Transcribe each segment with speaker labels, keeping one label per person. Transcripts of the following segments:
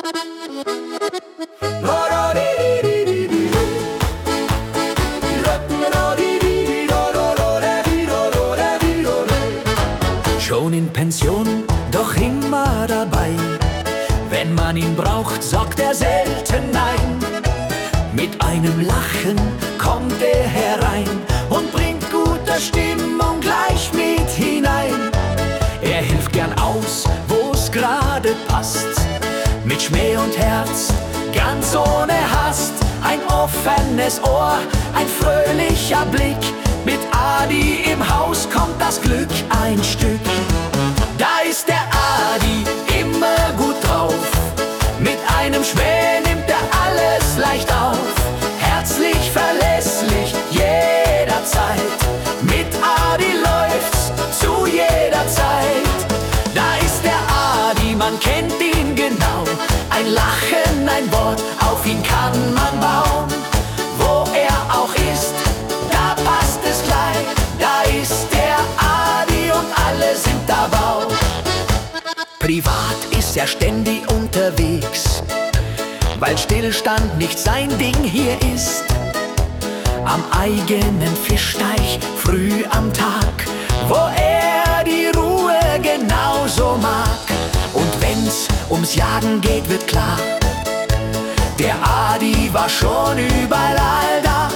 Speaker 1: Schon in Pension, doch immer dabei. Wenn man ihn braucht, sagt er selten nein. Mit einem Lachen kommt er herein und bringt gute Stimmung gleich mit hinein. Er hilft gern aus, wo's gerade passt. Mit Schmäh und Herz, ganz ohne Hast. Ein offenes Ohr, ein fröhlicher Blick. Mit Adi im Haus kommt das Glück ein Stück. Da ist der Adi, immer gut drauf. Mit einem Schmäh nimmt er alles leicht auf. Herzlich, verlässlich, jederzeit. Mit Adi läuft's zu jeder Zeit. Da ist der Adi, man kennt ihn genau. Ein Lachen, ein Wort, auf ihn kann man bauen. Wo er auch ist, da passt es gleich. Da ist der Adi und alle sind dabei. Privat ist er ständig unterwegs, weil Stillstand nicht sein Ding hier ist. Am eigenen Fischteich, früh am Tag, wo er die Ruhe genauso mag. Und wenn's ums Jagen geht, wird klar, der Adi war schon überall da.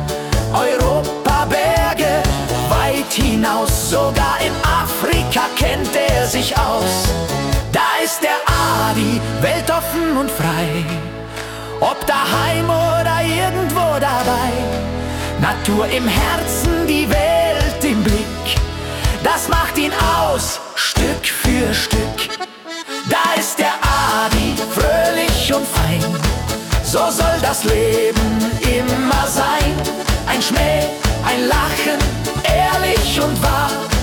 Speaker 1: Europa, Berge, weit hinaus, sogar in Afrika kennt er sich aus. Da ist der Adi, weltoffen und frei, ob daheim oder irgendwo dabei. Natur im Herzen, die Welt im Blick, das macht ihn aus, Stück für Stück. Da ist der Adi, fröhlich und fein, so soll das Leben immer sein. Ein Schmäh, ein Lachen, ehrlich und wahr.